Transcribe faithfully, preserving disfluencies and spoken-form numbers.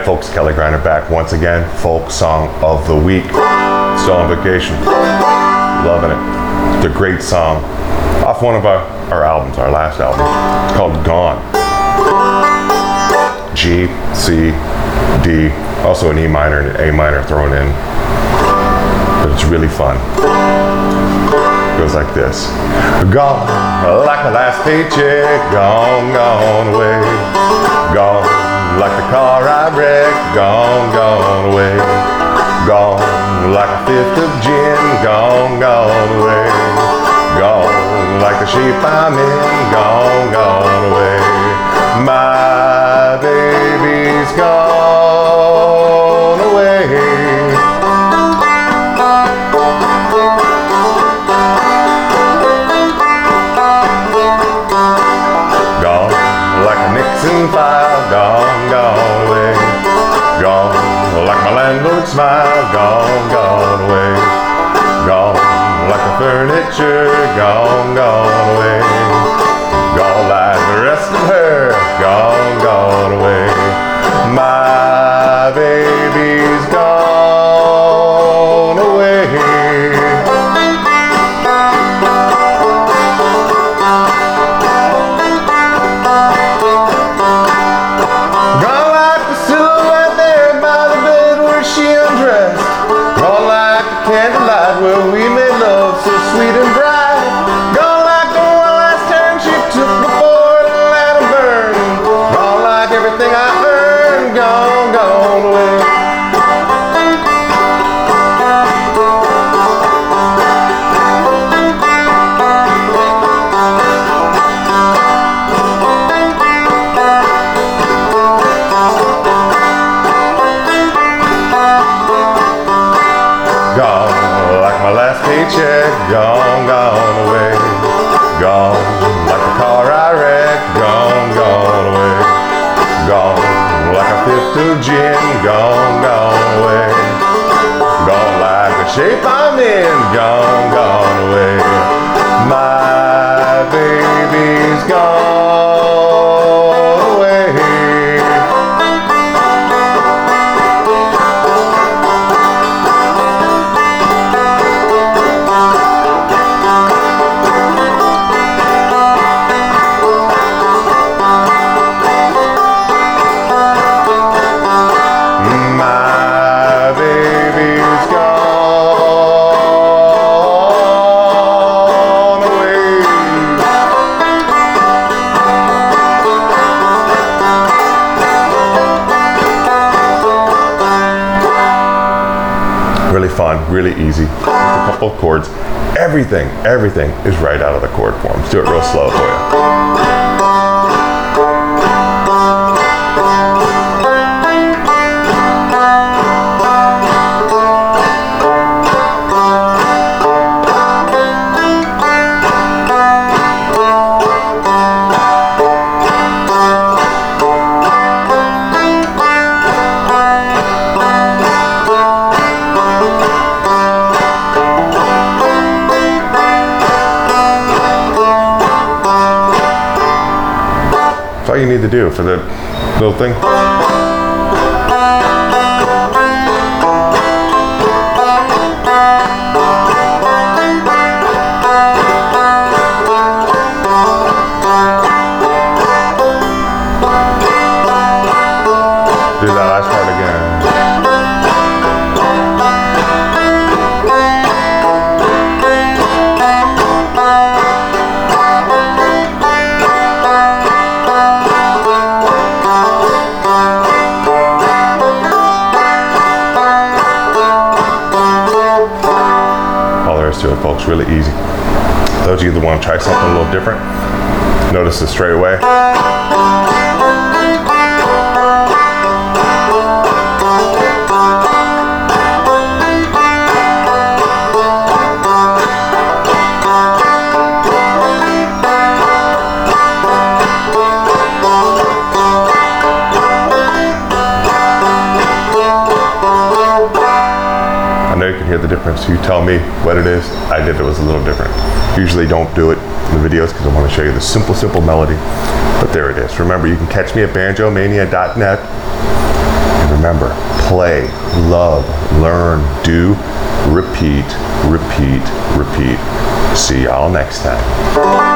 folks, Kelly Grinder back once again. Folk Song of the Week. Still on vacation. Loving it. It's a great song. Off one of our, our albums, our last album. It's called Gone. G, C, D, also an E minor and an A minor thrown in. But it's really fun. It goes like this. Gone, like my last paycheck. Gone, gone away. Gone, like the car I wrecked. Gone, gone away. Gone, like a fifth of gin. Gone, gone away. Gone, like the shape I'm in. Gone, gone away. My baby's gone away. Gone, like a Nixon file. Gone, gone away. Gone, like my landlord's smile. Gone, gone away. Gone, like the furniture. Gone, gone away. Gone like the rest of her. Gone, gone away. My baby's gone away. Gone like the silhouette there by the bed where she undressed. Gone like the candlelight where we made love so sweet and bright. Gone like the one last turn she took before the let 'em burn. Gone like everything I earned. Gone, gone away. Gone like my last paycheck. Gone, gone away. Gone like the car I wrecked. Gone, gone away. Gone like a fifth of gin. Gone, gone away. Gone like the shape I'm in. Gone, gone away. My baby's gone away. My baby's gone away. Really fun, really easy. Just a couple of chords. Everything, everything is right out of the chord form. Let's do it real slow for you. That's all you need to do for the little thing. Do that last part again. To it, folks, really easy. Those of you that want to try something a little different, notice the straight away. I know you can hear the difference. You tell me what it is. I did it was a little different. Usually don't do it in the videos because I want to show you the simple, simple melody. But there it is. Remember, you can catch me at banjo mania dot net. And Remember, play, love, learn, do, repeat, repeat, repeat. See y'all next time.